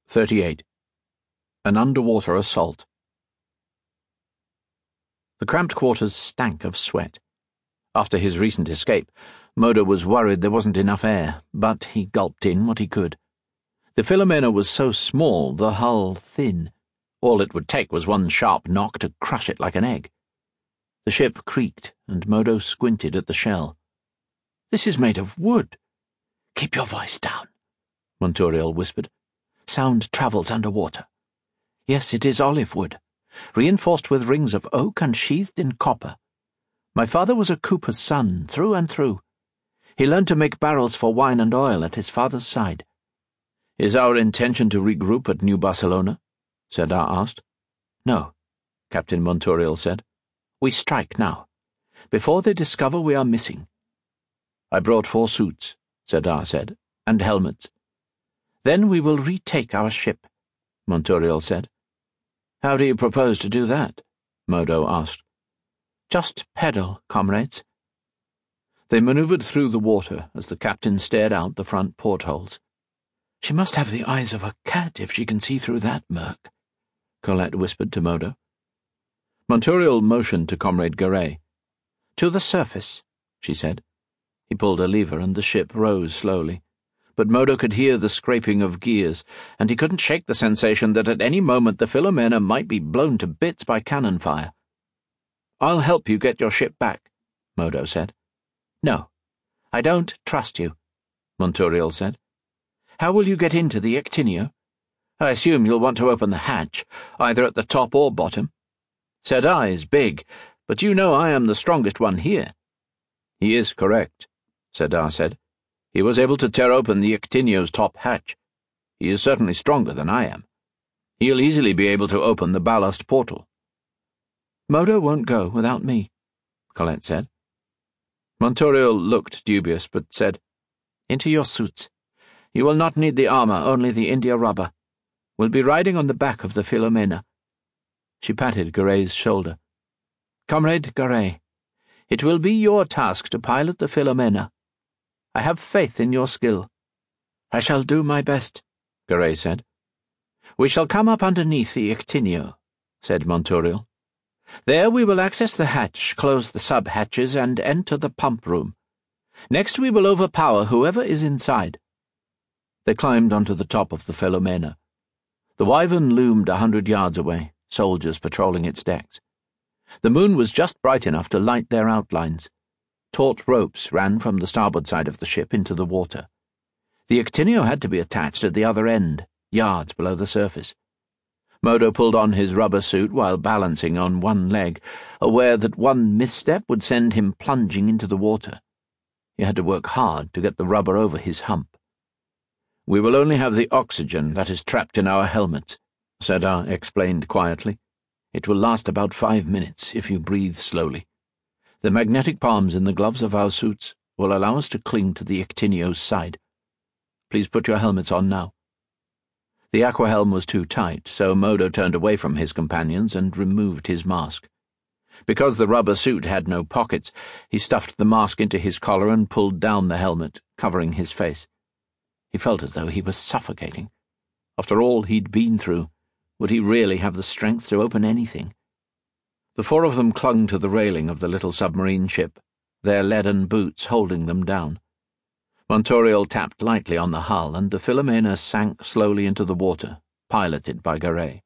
38. An underwater assault. The cramped quarters stank of sweat. After his recent escape, Modo was worried there wasn't enough air, but he gulped in what he could. The Philomena was so small, the hull thin. All it would take was one sharp knock to crush it like an egg. The ship creaked, and Modo squinted at the shell. "This is made of wood." "Keep your voice down," Monturiol whispered. "Sound travels underwater. Yes, it is olive wood, reinforced with rings of oak and sheathed in copper. My father was a cooper's son, through and through. He learned to make barrels for wine and oil at his father's side." "Is our intention to regroup at New Barcelona?" Serdar asked. "No," Captain Monturiol said. "We strike now, before they discover we are missing." "I brought 4 suits," Serdar said, "and helmets." "Then we will retake our ship," Monturiol said. "How do you propose to do that?" Modo asked. "Just pedal, comrades." They maneuvered through the water as the captain stared out the front portholes. "She must have the eyes of a cat if she can see through that murk," Colette whispered to Modo. Monturiol motioned to Comrade Garay. "To the surface," she said. He pulled a lever and the ship rose slowly. But Modo could hear the scraping of gears, and he couldn't shake the sensation that at any moment the Philomena might be blown to bits by cannon fire. "I'll help you get your ship back," Modo said. "No, I don't trust you," Monturiol said. "How will you get into the Ictinio? I assume you'll want to open the hatch, either at the top or bottom. Serdar is big, but you know I am the strongest one here." "He is correct," Serdar said. "He was able to tear open the Ictinio's top hatch. He is certainly stronger than I am. He'll easily be able to open the ballast portal." "Modo won't go without me," Colette said. Monturiol looked dubious, but said, "Into your suits. You will not need the armor, only the india rubber. We'll be riding on the back of the Philomena." She patted Garay's shoulder. "Comrade Garay, it will be your task to pilot the Philomena. I have faith in your skill." "I shall do my best," Garay said. "We shall come up underneath the Ictinio," said Monturiol. "There we will access the hatch, close the sub-hatches, and enter the pump room. Next we will overpower whoever is inside." They climbed onto the top of the Philomena. The Wyvern loomed 100 yards away, soldiers patrolling its decks. The moon was just bright enough to light their outlines. Taut ropes ran from the starboard side of the ship into the water. The Ictinio had to be attached at the other end, yards below the surface. Modo pulled on his rubber suit while balancing on one leg, aware that one misstep would send him plunging into the water. He had to work hard to get the rubber over his hump. "We will only have the oxygen that is trapped in our helmets," Serdar explained quietly. "It will last about 5 minutes if you breathe slowly. The magnetic palms in the gloves of our suits will allow us to cling to the Ictinio's side. Please put your helmets on now." The aquahelm was too tight, so Modo turned away from his companions and removed his mask. Because the rubber suit had no pockets, he stuffed the mask into his collar and pulled down the helmet, covering his face. He felt as though he was suffocating. After all he'd been through, would he really have the strength to open anything? The 4 of them clung to the railing of the little submarine ship, their leaden boots holding them down. Monturiol tapped lightly on the hull, and the Philomena sank slowly into the water, piloted by Garay.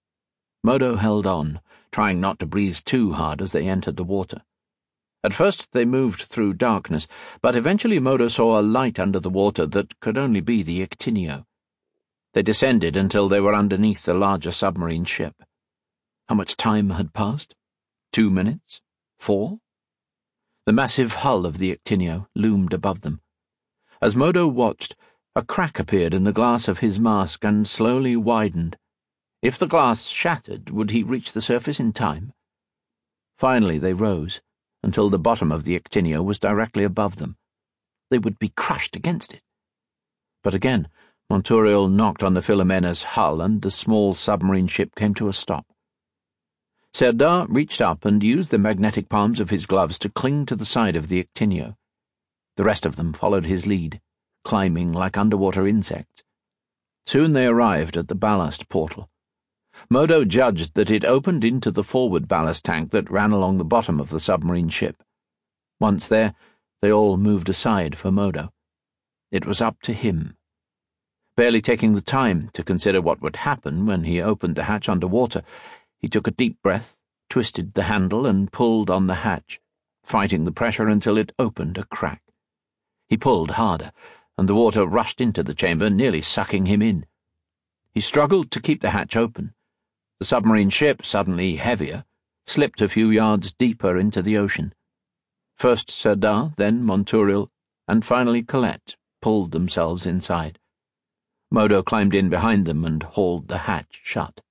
Modo held on, trying not to breathe too hard as they entered the water. At first they moved through darkness, but eventually Modo saw a light under the water that could only be the Ictinio. They descended until they were underneath the larger submarine ship. How much time had passed? 2 minutes? 4? The massive hull of the Ictinio loomed above them. As Modo watched, a crack appeared in the glass of his mask and slowly widened. If the glass shattered, would he reach the surface in time? Finally they rose, until the bottom of the Ictinio was directly above them. They would be crushed against it. But again, Monturiol knocked on the Philomena's hull, and the small submarine ship came to a stop. Serdar reached up and used the magnetic palms of his gloves to cling to the side of the Ictinio. The rest of them followed his lead, climbing like underwater insects. Soon they arrived at the ballast portal. Modo judged that it opened into the forward ballast tank that ran along the bottom of the submarine ship. Once there, they all moved aside for Modo. It was up to him. Barely taking the time to consider what would happen when he opened the hatch underwater, he took a deep breath, twisted the handle, and pulled on the hatch, fighting the pressure until it opened a crack. He pulled harder, and the water rushed into the chamber, nearly sucking him in. He struggled to keep the hatch open. The submarine ship, suddenly heavier, slipped a few yards deeper into the ocean. First Serdar, then Monturiol, and finally Colette pulled themselves inside. Modo climbed in behind them and hauled the hatch shut.